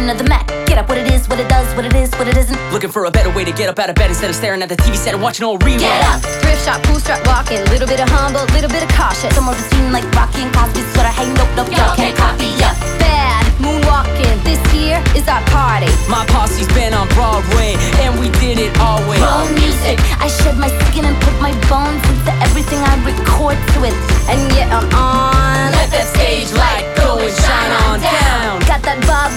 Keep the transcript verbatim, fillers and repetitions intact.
version of the Mac. Get up, what it is, what it does, what it is, what it isn't. Looking for a better way to get up out of bed instead of staring at the T V set and watching old reruns. Get up! Thrift shop, cool strut walking. Little bit of humble, little bit of cautious. Somewhere between like Rocky and Cosby. Sweater, hey, nope, nope, y'all can't copy ya. Bad, moonwalking. This here is our party. My posse's been on Broadway, and we did it always. Roll music. I shed my skin and put my bones into everything I record to it. And yet I'm on. Let that stage light go and shine on down. Got that Bob